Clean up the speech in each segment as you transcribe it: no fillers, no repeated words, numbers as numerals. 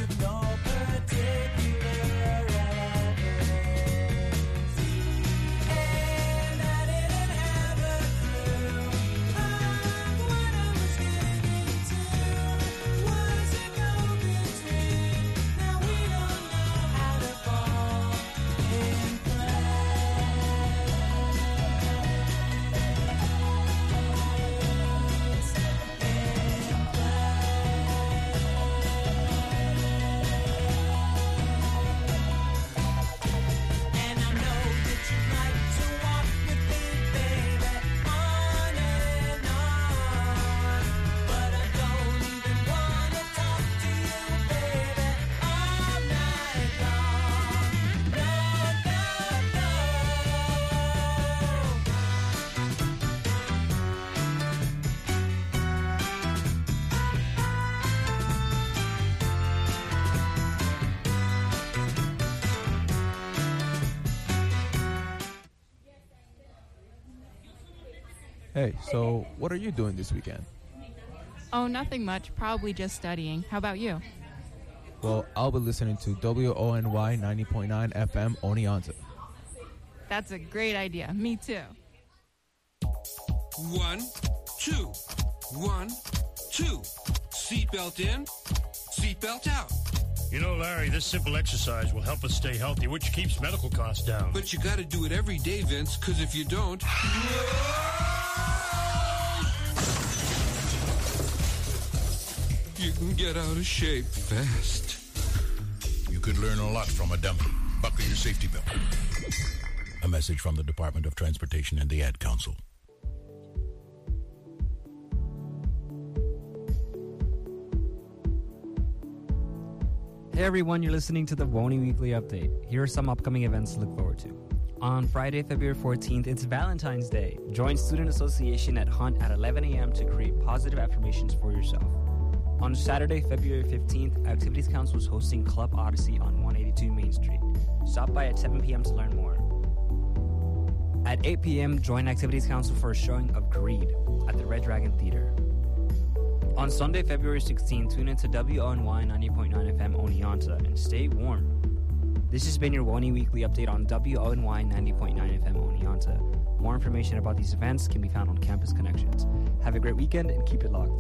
Hey, so what are you doing this weekend? Oh, nothing much. Probably just studying. How about you? Well, I'll be listening to WONY 90.9 FM Oneonta. That's a great idea. Me too. 1, 2, 1, 2. Seatbelt in, seatbelt out. You know, Larry, this simple exercise will help us stay healthy, which keeps medical costs down. But you gotta do it every day, Vince, because if you don't... you can get out of shape fast. You could learn a lot from a dummy. Buckle your safety belt. A message from the Department of Transportation and the Ad Council. Hey everyone, you're listening to the WONY Weekly Update. Here are some upcoming events to look forward to. On Friday, February 14th, it's Valentine's Day. Join Student Association at Hunt at 11 a.m. to create positive affirmations for yourself. On Saturday, February 15th, Activities Council is hosting Club Odyssey on 182 Main Street. Stop by at 7 p.m. to learn more. At 8 p.m., join Activities Council for a showing of Greed at the Red Dragon Theater. On Sunday, February 16th, tune into WONY 90.9 FM Oneonta and stay warm. This has been your WONY Weekly Update on WONY 90.9 FM Oneonta. More information about these events can be found on Campus Connections. Have a great weekend and keep it locked.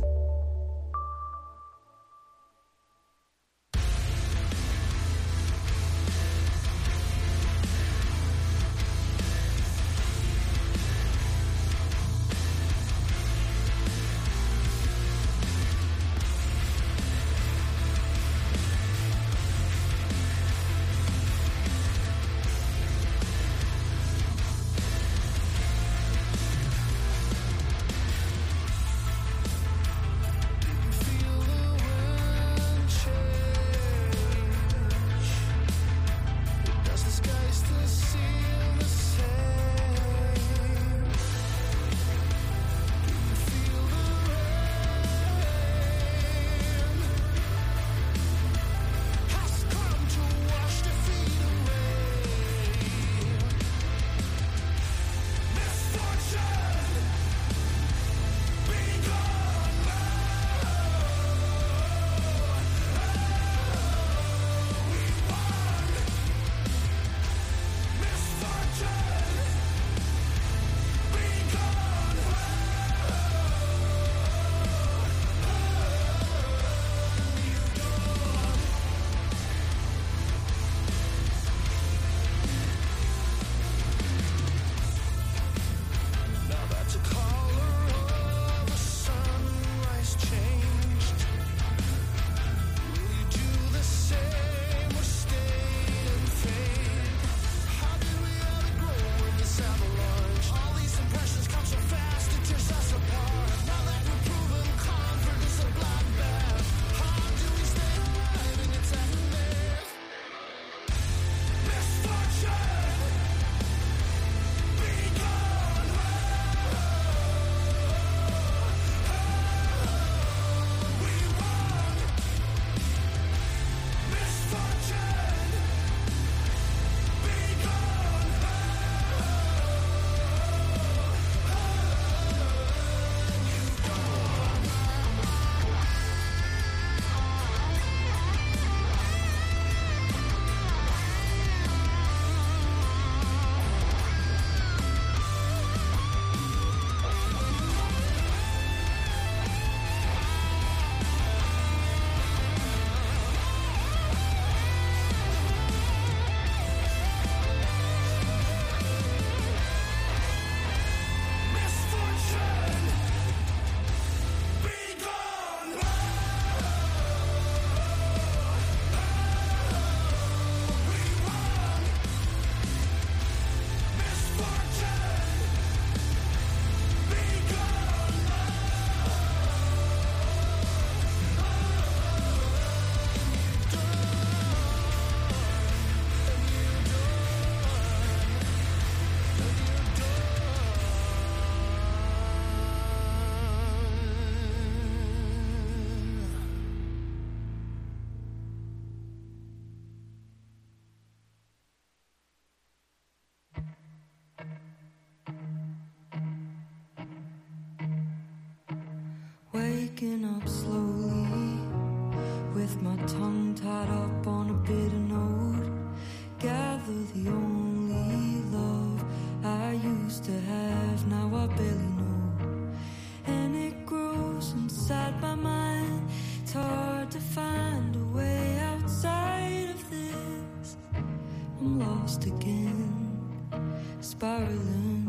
my tongue tied up on a bitter note. Gather the only love I used to have, now I barely know. And it grows inside my mind. It's hard to find a way outside of this. I'm lost again, spiraling.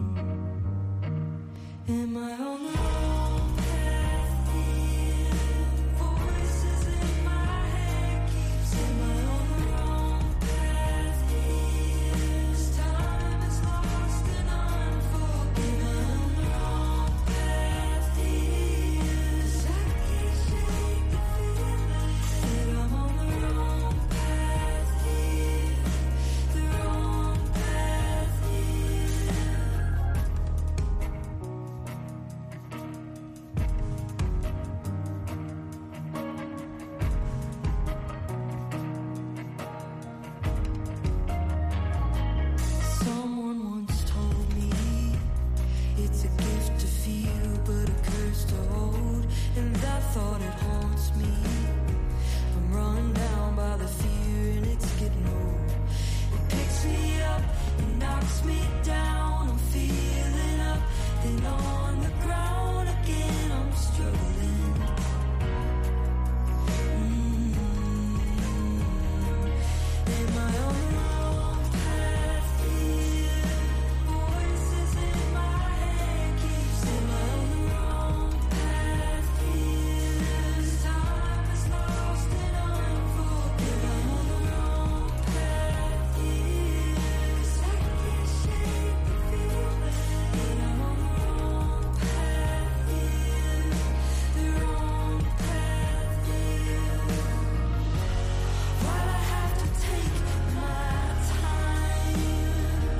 Am I on the wrong path here? Voices in my head keep saying, am I on the wrong path here? This time is lost and unforgiven. Am I on the wrong path here? 'Cause I can't shake the feeling that I'm on the wrong path here. The wrong path here. Someone once told me it's a gift to feel but a curse to hold, and that thought it haunts me. I'm run down by the fear and it's getting old. It picks me up and knocks me down. I'm feeling up, then on the ground again I'm struggling. Am I on the wrong path here? Voices in my head keep saying, am I on the wrong path here? This time is lost and unforgiven. I'm on the wrong path here. 'Cause I can't shake the feeling that I'm on the wrong path here. The wrong path here. Why'd I have to take my time?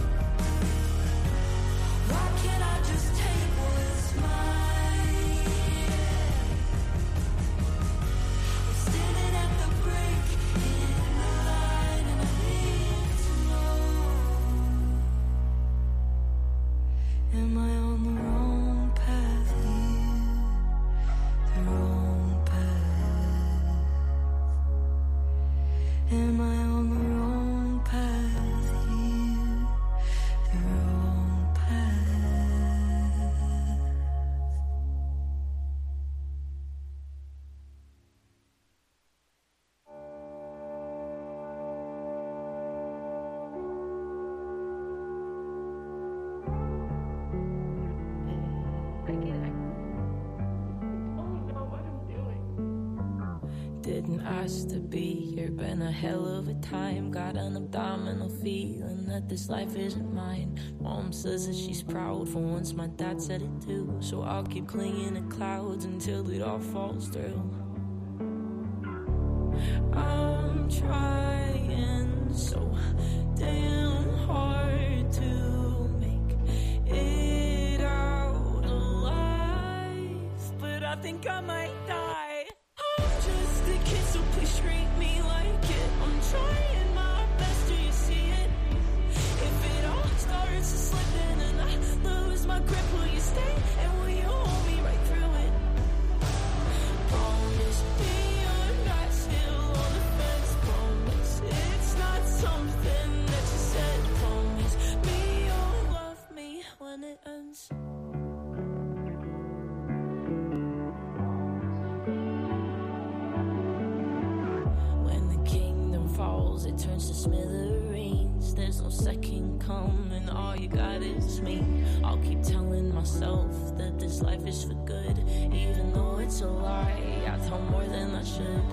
Why can't I just take what's mine? I'm standing at the break in the line and I need to know, am I on the wrong path here? The wrong path. Am I on the wrong path here? The wrong path. Didn't ask to be here, been a hell of a time. Got an abdominal feeling that this life isn't mine. Mom says that she's proud for once, my dad said it too. So I'll keep clinging to clouds until it all falls through. I'm trying so damn hard to make it out alive, but I think I might die. I'm just a kid, so please treat me like it. I'm trying my best, do you see it? If it all starts to slip in and I lose my grip, will you stay and will you hold me right through it? Promise me you're not still on the fence. Promise it's not something that you said. Promise me you'll love me when it ends. When the kingdom falls, it turns to smithereens. There's no second coming, all you got is me. I'll keep telling myself that this life is for good, even though it's a lie. I tell more than I should.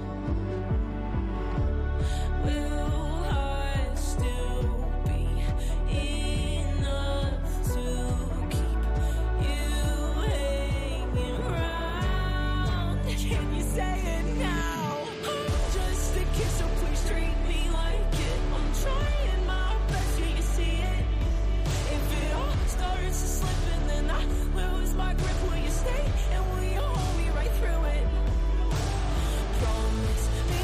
Will I still be enough to keep you hanging around? Can you say it now? I'm just a kid, so please treat me like it. I'm trying my best, do you see it? If it all starts to slip and then I lose my grip, will you stay and will you hold me right through it? Promise me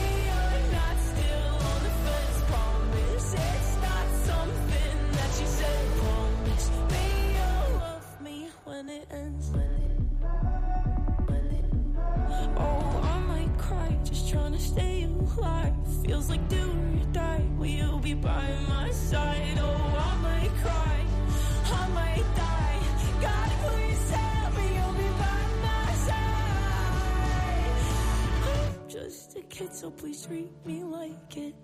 life. Feels like do or die. Will you be by my side? Oh, I might cry, I might die. God, please tell me you'll be by my side. I'm just a kid, so please treat me like it.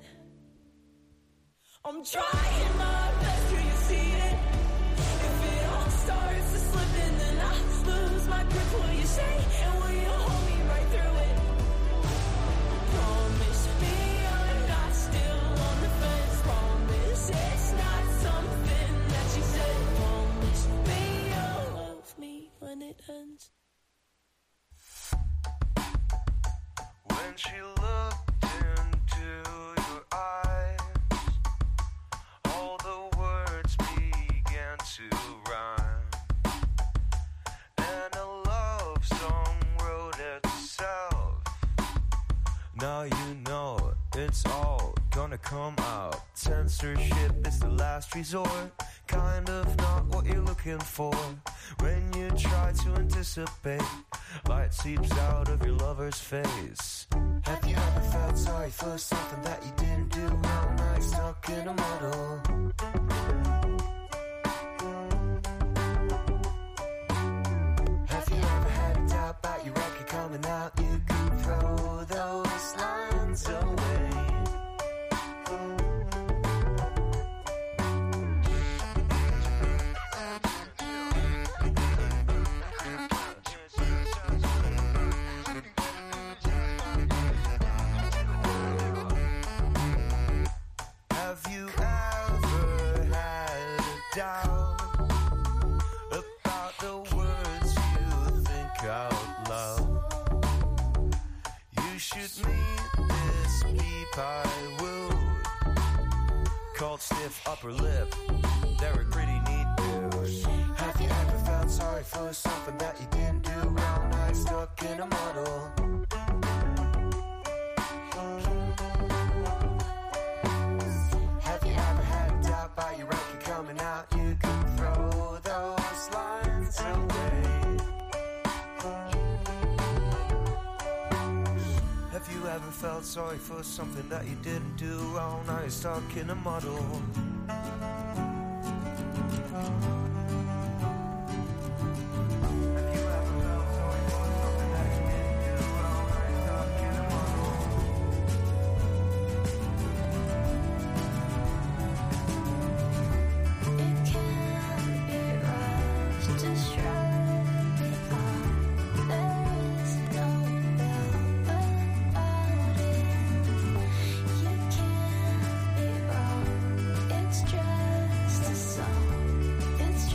I'm trying my best, can you see it? If it all starts to slip and then I lose my grip, will you stay? And will you hold me right through it? Promise me I'm not still on the fence. Promise it's not something that you said. Promise me you'll love me when it ends. When she looked into your eyes, all the words began to rhyme, and a love song wrote itself. Now you know it's all gonna come out. Censorship is the last resort, kind of not what you're looking for. When you try to anticipate, light seeps out of your lover's face. Have you ever felt sorry for something that you didn't do? Well, now you're stuck in a muddle. Have you ever had a doubt about your record coming out? You can throw those lines away. Have you ever had a doubt about the words you think out loud? You should meet this peep I wooed, called Stiff Upper Lip. They're a pretty neat dude. Have you ever felt sorry for something that you didn't do? Well, now you're stuck in a muddle. Have you ever had a doubt about your record coming out? You can throw those lines away. Have you ever felt sorry for something that you didn't do? Oh, now you're stuck in a muddle. Have you ever felt sorry for something that you didn't do? Oh, now you're stuck in a muddle. It can't be rushed, just shrug it off. There is no doubt about it. You can't be wrong. It's just a song. It's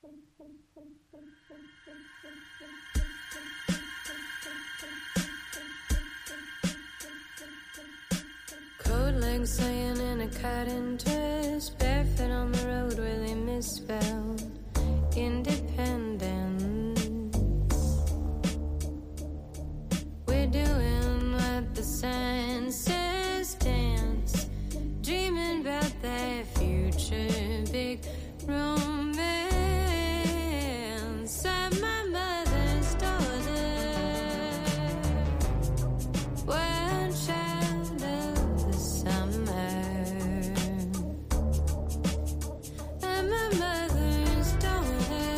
Cold legs swaying in a cotton dress, barefoot on the road where they misspelled independence. We're doing what the sign says, dance, dreaming about that future big romance. I'm my mother's daughter, wild child of the summer. I'm my mother's daughter,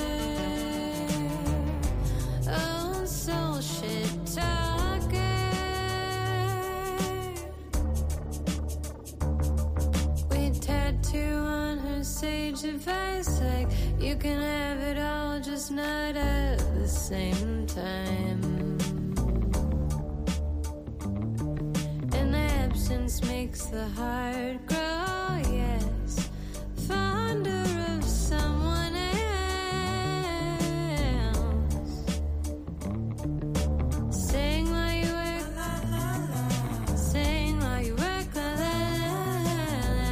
old soul shit talker. We tattoo on her sage advice like you can have it all, just not at the same time. And absence makes the heart grow, yes, fonder of someone else. Sing while you work, sing while you work, la la la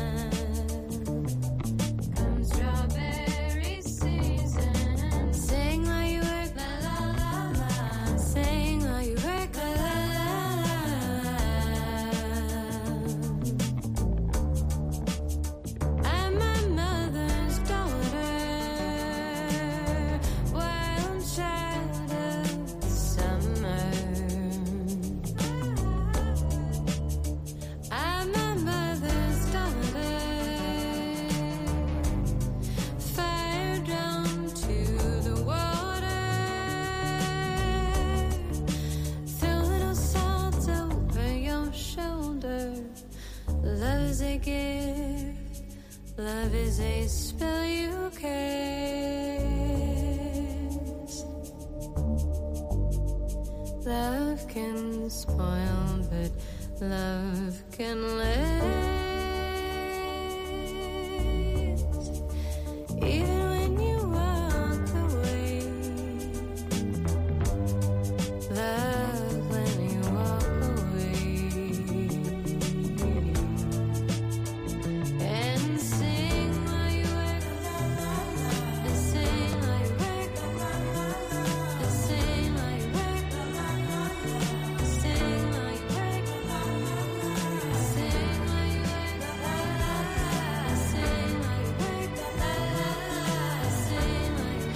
la. Come strawberry season. Sing while you work, la la la la. Sing while you work, la la la la. I'm my mother's daughter, wild child of the summer. I'm my mother's daughter, fire drawn to the water. Throw a little salt over your shoulder. Love is a gift, love is a spell you cast. Love can spoil, but love can last. Even when you walk away, love when you walk away. And sing while you work, and sing while you work, and sing while you work, and sing while you work, and sing while you work, and sing while you work, and sing while you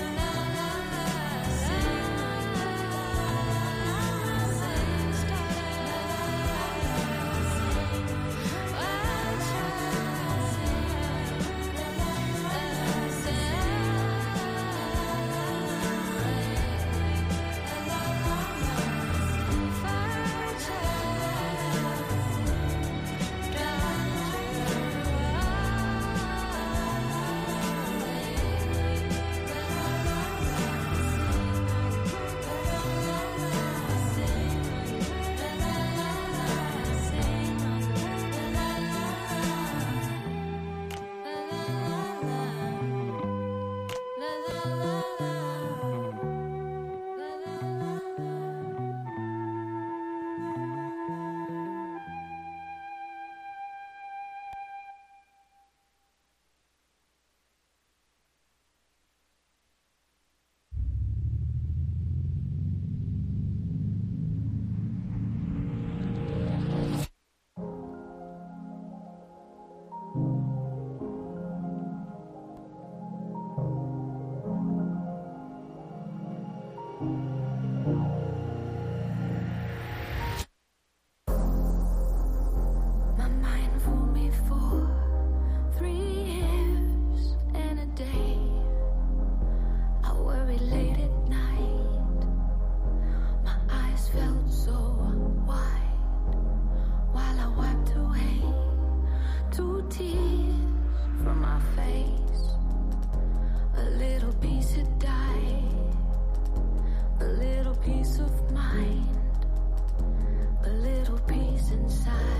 My mind fooled me for 3 years and a day. I worried late at night. My eyes felt so wide while I wiped away 2 tears from my face. A little piece had died, a little piece of mind, a little piece inside.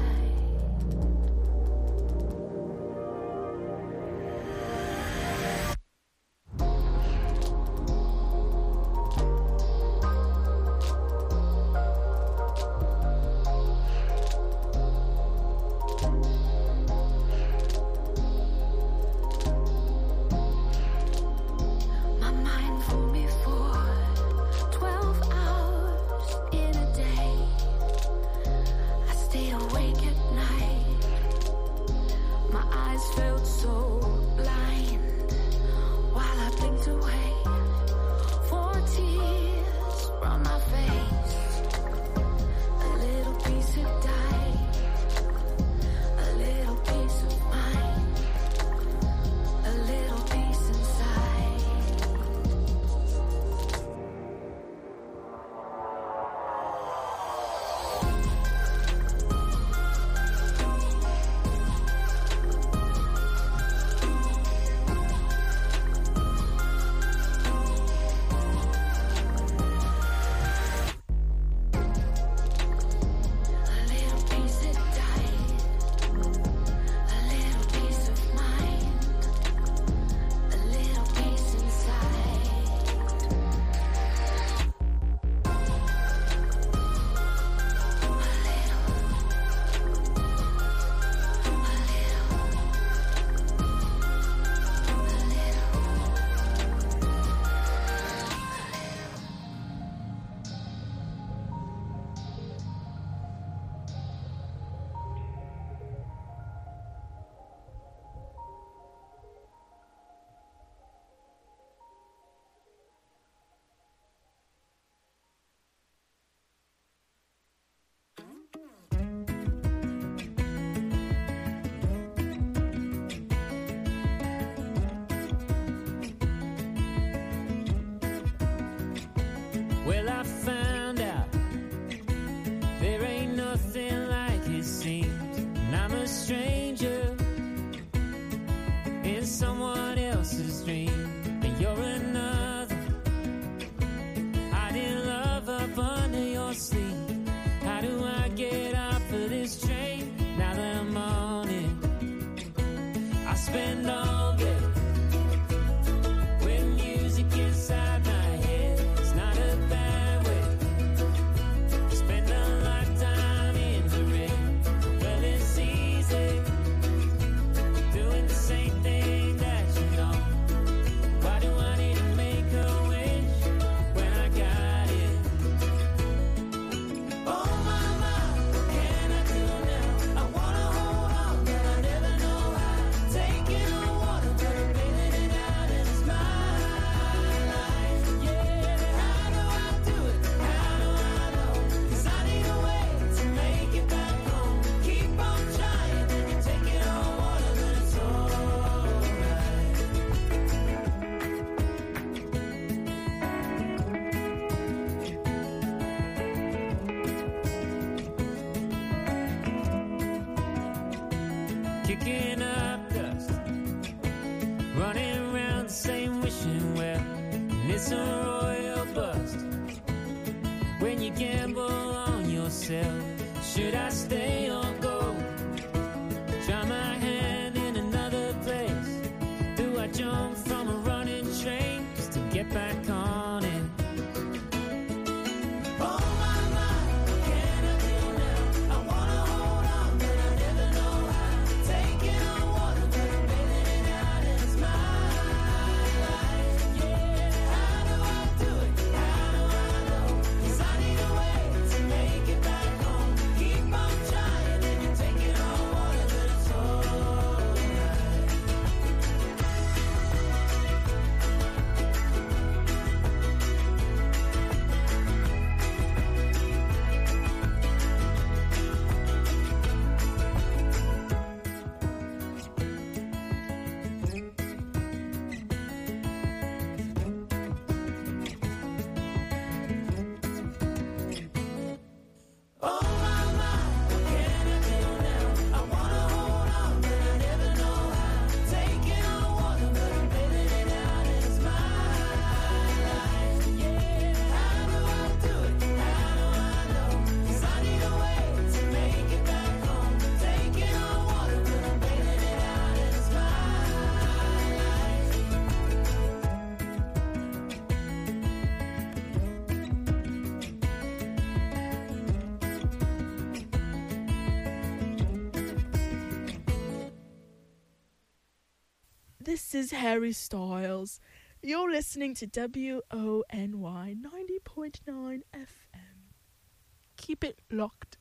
kicking up dust, running around the same wishing well, and it's a royal bust. When you gamble on yourself, should I stay or go? Try my hand in another place. Do I jump from a running train just to get back on it? Oh my, what can I do now? I wanna hold on, but I never know how. Taking on water, but I'm bailing it out, and it's my life, yeah. How do I do it? How do I know? 'Cause I need a way to make it back home. Keep on trying, and you're taking on water, but it's alright. Oh my, what can I do now? I wanna hold on, but I never know how. Taking on water, but I'm bailing it out, and it's my life, yeah. How do I do it? How do I know? 'Cause I need a way to make it back home. Taking on water, but I'm bailing it out, and it's my life. This is Harry Styles. You're listening to WONY 90.9 FM. Keep it locked.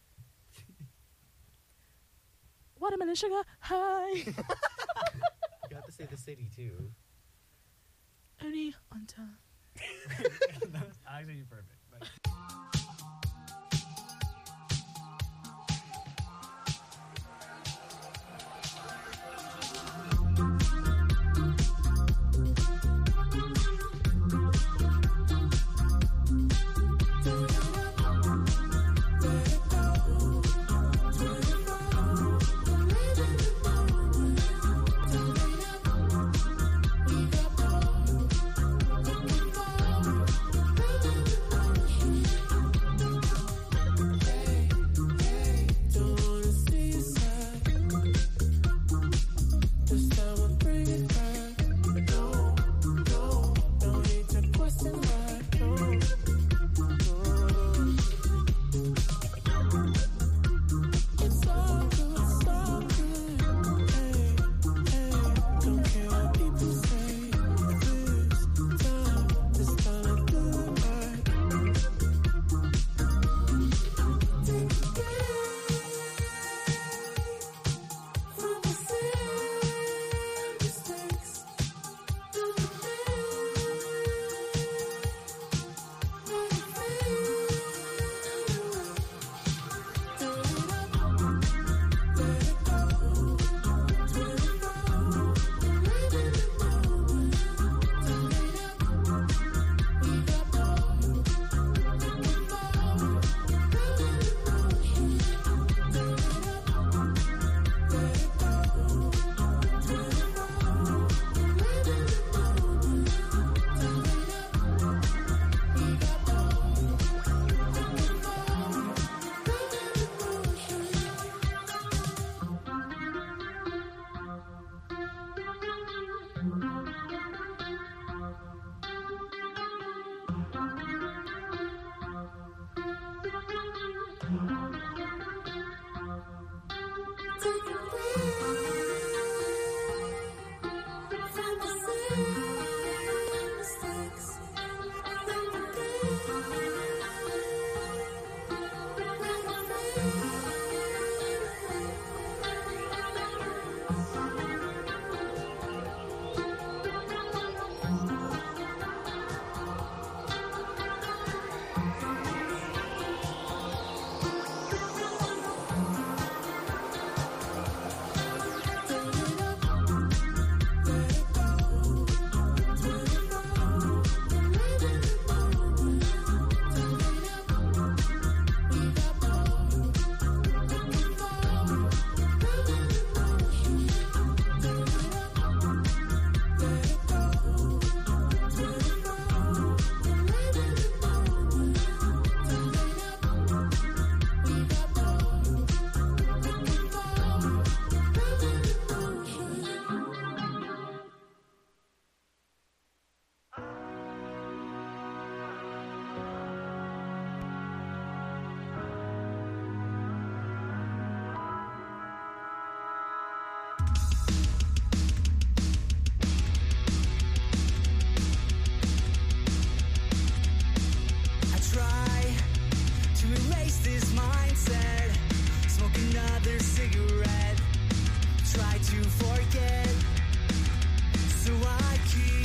Watermelon sugar high. You have to say the city too. Only on time. That's actually perfect. cigarette. Try to forget. So I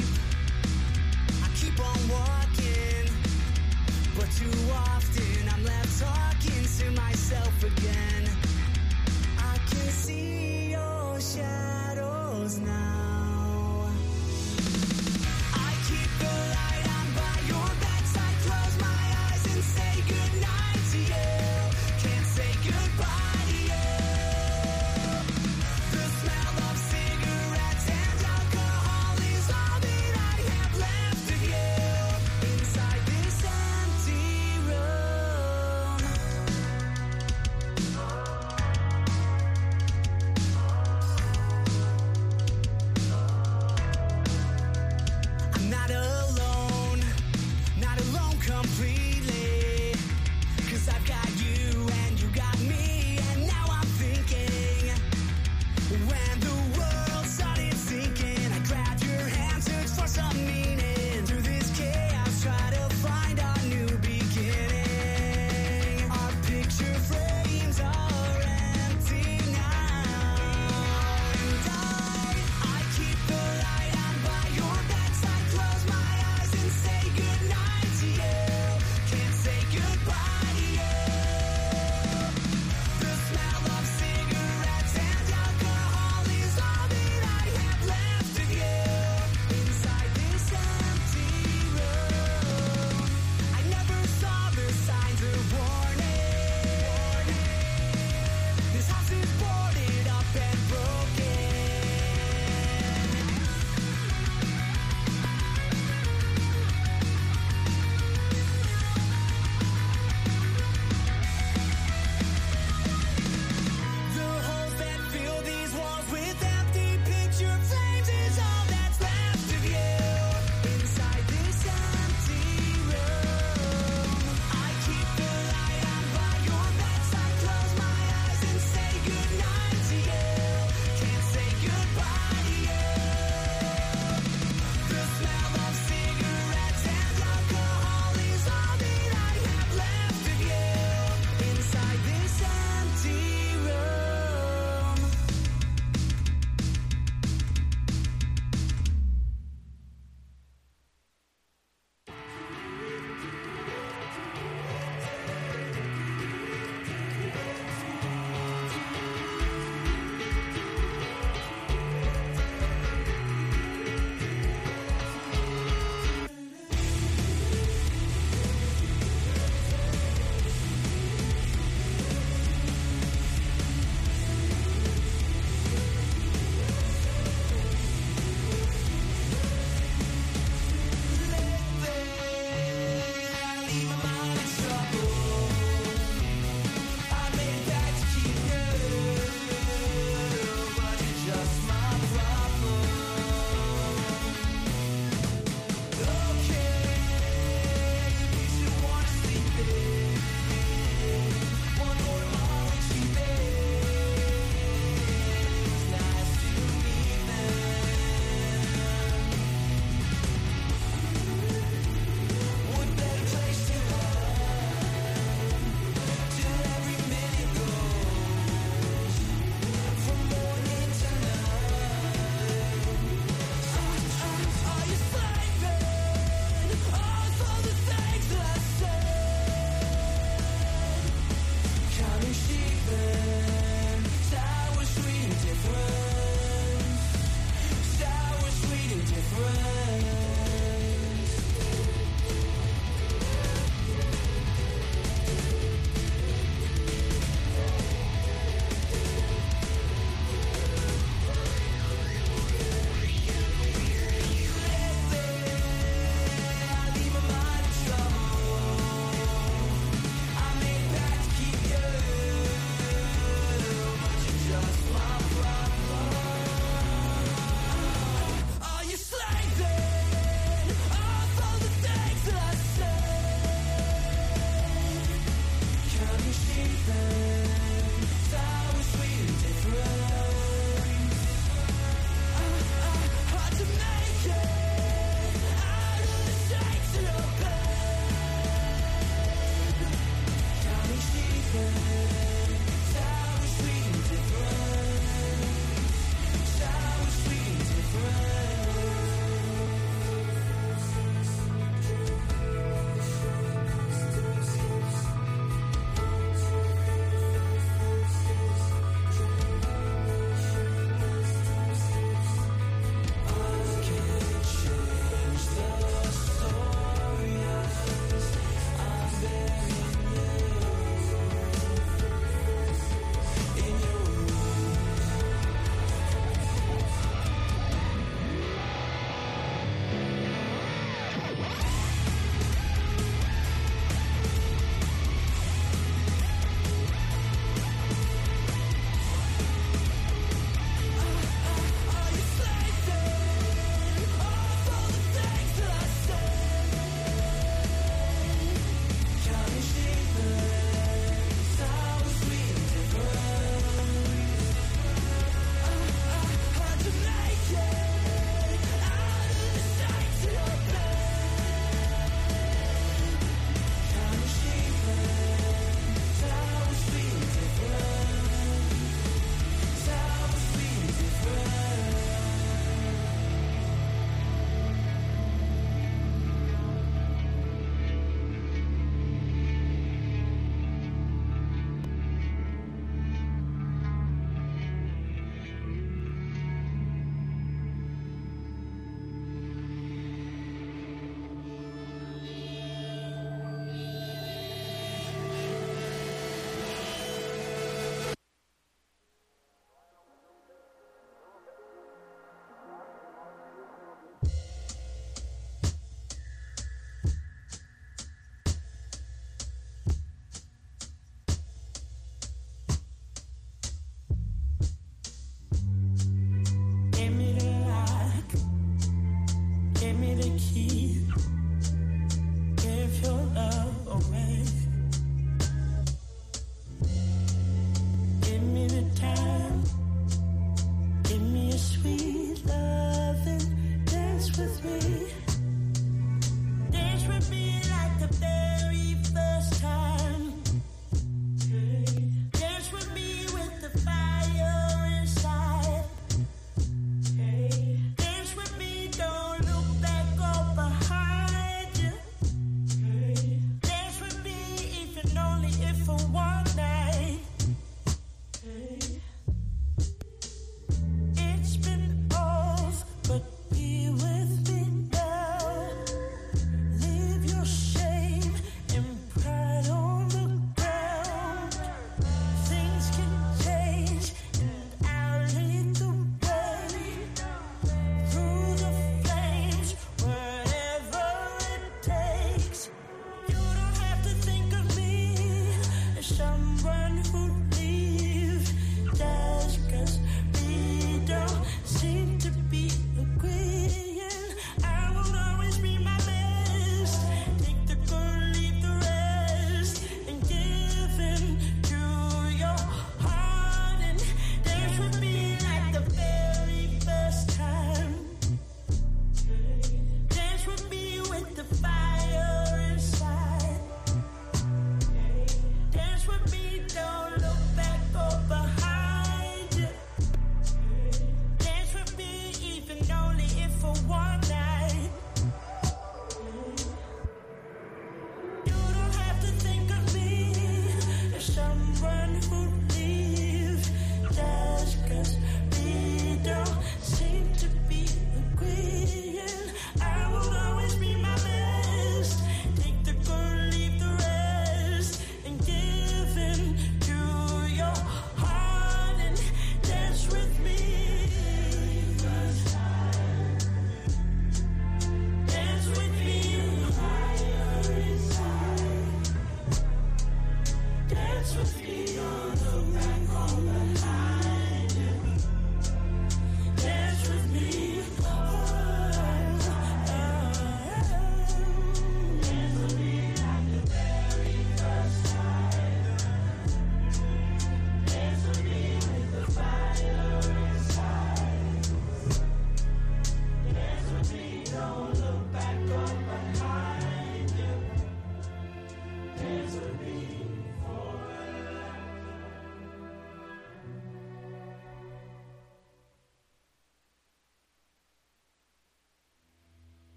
keep on walking. But too often I'm left talking to myself again. I can see your shadows now. I keep the light on by your bedside, close my eyes and say goodnight to you. Can't say goodbye to you. The smell of cigarettes and alcohol is all that I have left of you. Inside this empty room.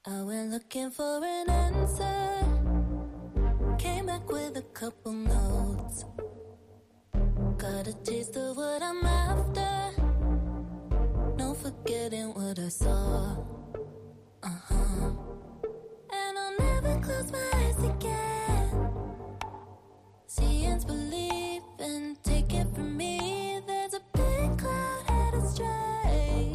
I went looking for an answer. Came back with a couple notes. Got a taste of what I'm after. No forgetting what I saw. And I'll never close my eyes again. Seeing's belief, and take it from me, there's a big cloud headed straight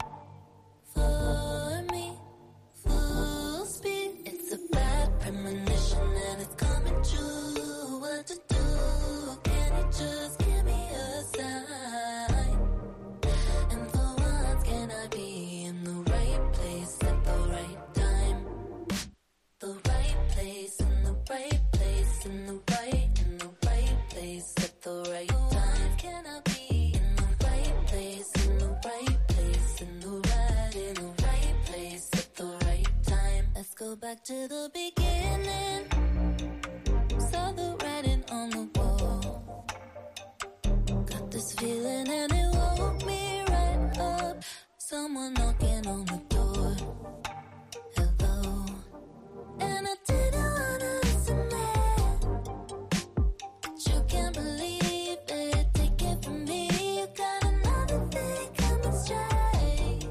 for me, full speed. It's a bad premonition and it's coming true. What to do? Can you just give me a sign? And for once, can I be in the right place at the right time? The right place in the right place in the right place at the right time. Can I be in the right place in the right place in the right place at the right time? Let's go back to the beginning. Saw the writing on the wall. Got this feeling and it woke me right up. Someone knocking on the door. Hello. And I didn't wanna listen man. But you can't believe it. Take it from me. You got another thing coming straight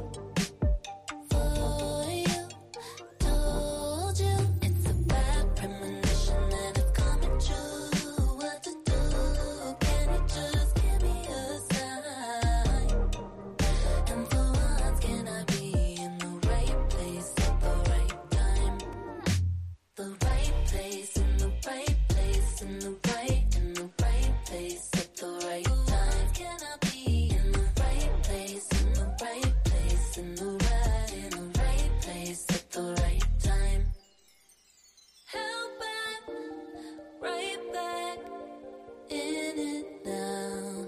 for you. Told you it's a bad premonition and it's coming true. What to do? Can you just give me a sign? And for once, can I be in the right place at the right time? The right place in the right place in the right place at the right time. Can I be in the right place in the right place in the right place at the right time? Held back, right back in it now.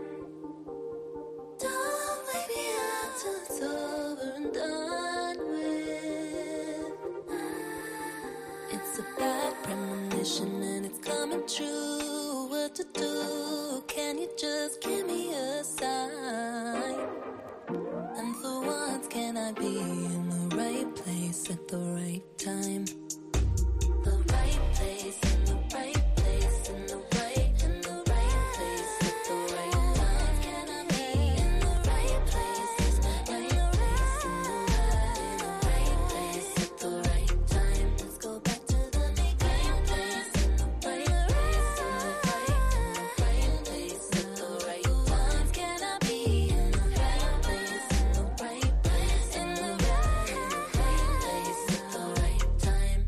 Don't wake me up till it's over and done with. It's a bad premonition and it's coming true. What to do? Can you just give me a sign? And for once, can I be in the right place at the right time? The right place in the right place in the right place at the right time. Can I be in the right place in the right place at the right time? Let's go back to the beginning. Place in the right place in the right place at the right time. Can I be in the right place in the right place in the right place at the right time?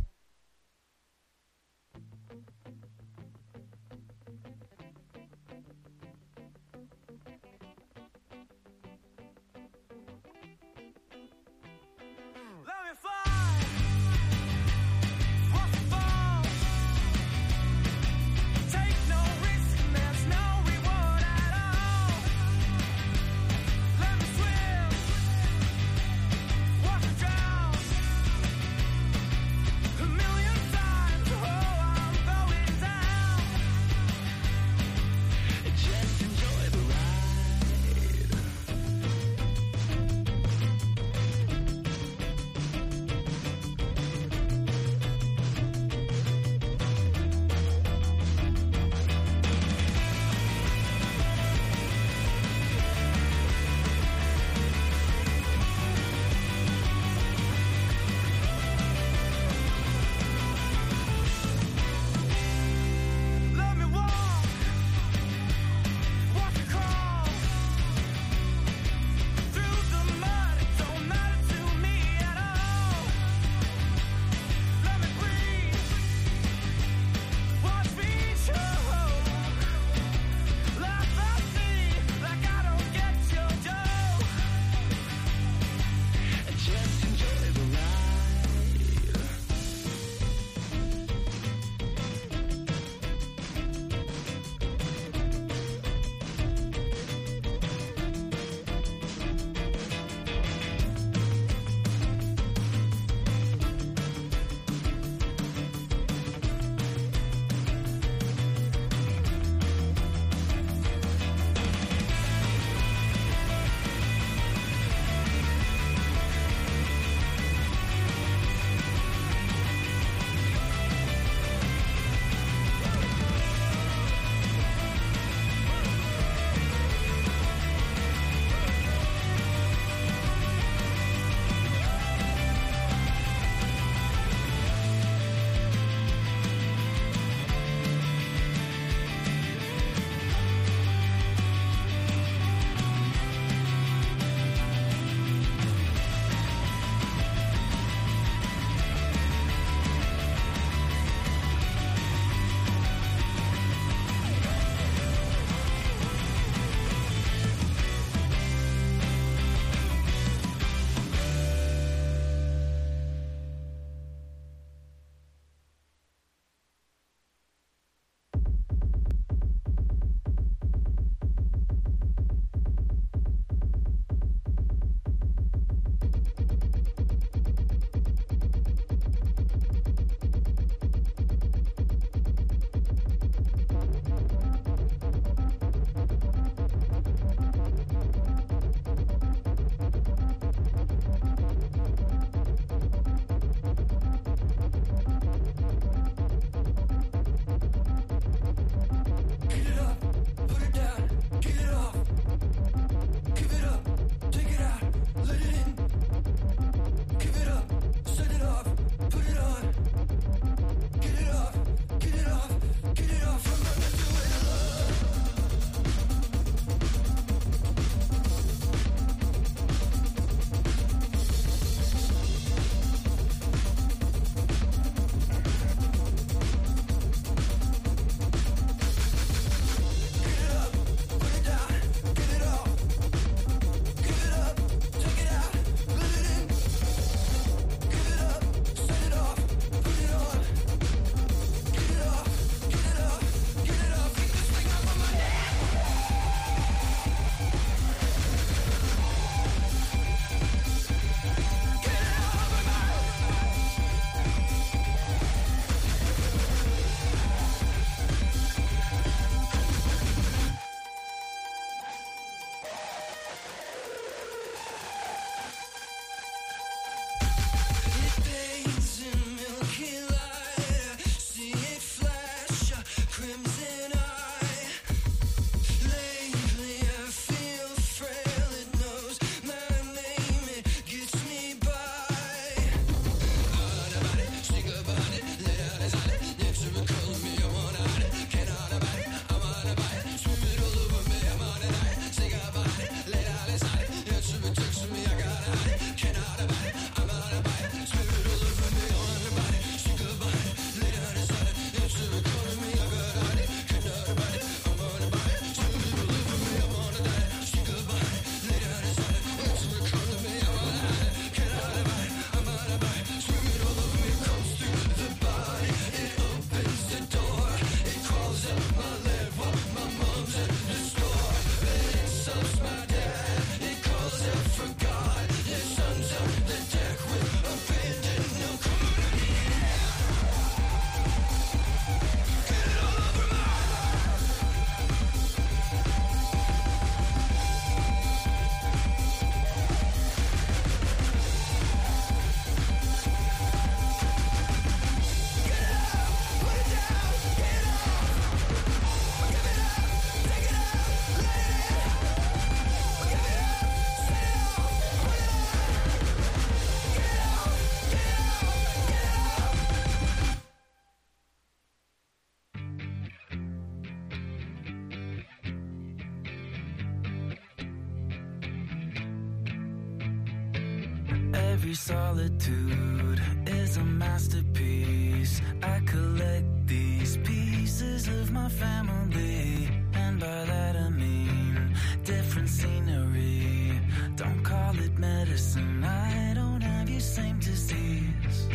Every solitude is a masterpiece. I collect these pieces of my family, and by that I mean different scenery. Don't call it medicine, I don't have your same disease.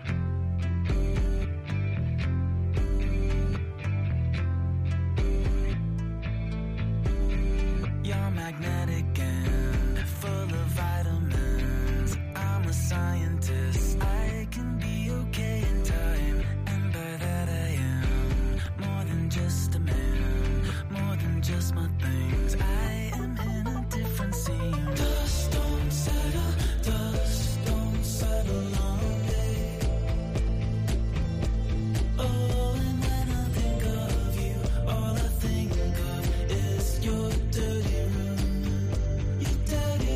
You're magnetic and full of vitamins. I'm a scientist, I can be okay in time, and by that I am more than just a man, more than just my things. I am in a different scene. Dust don't settle on me. Oh, and when I think of you, all I think of is your dirty room, your dirty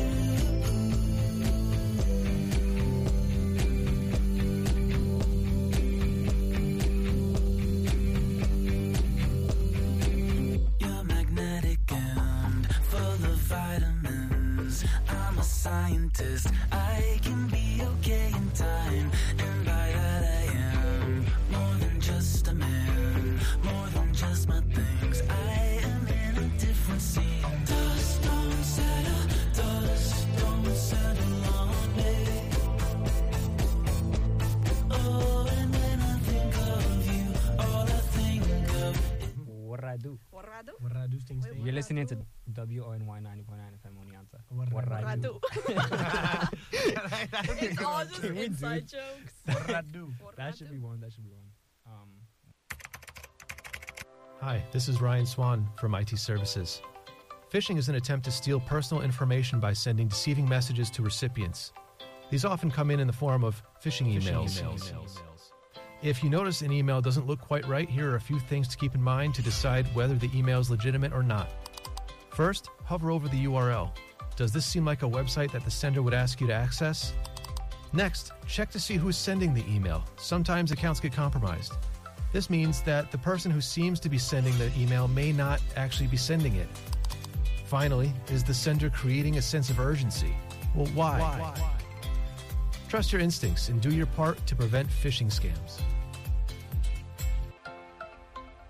room. You're magnetic and full of vitamins. I'm a scientist, I can be okay in time, and by that I am more than just a man, more than just my things. I am in a different scene. Dust don't settle on me. Oh, and when I think of you, all I think of Waradu. Waradu things. You're listening to WONY 90.9 FM Oneonta. Waradu. It's all just inside jokes. Waradu. That should be one. Hi, this is Ryan Swan from IT Services. Phishing is an attempt to steal personal information by sending deceiving messages to recipients. These often come in the form of phishing emails. If you notice an email doesn't look quite right, here are a few things to keep in mind to decide whether the email is legitimate or not. First, hover over the URL. Does this seem like a website that the sender would ask you to access? Next, check to see who's sending the email. Sometimes accounts get compromised. This means that the person who seems to be sending the email may not actually be sending it. Finally, is the sender creating a sense of urgency? Well, why? Trust your instincts and do your part to prevent phishing scams.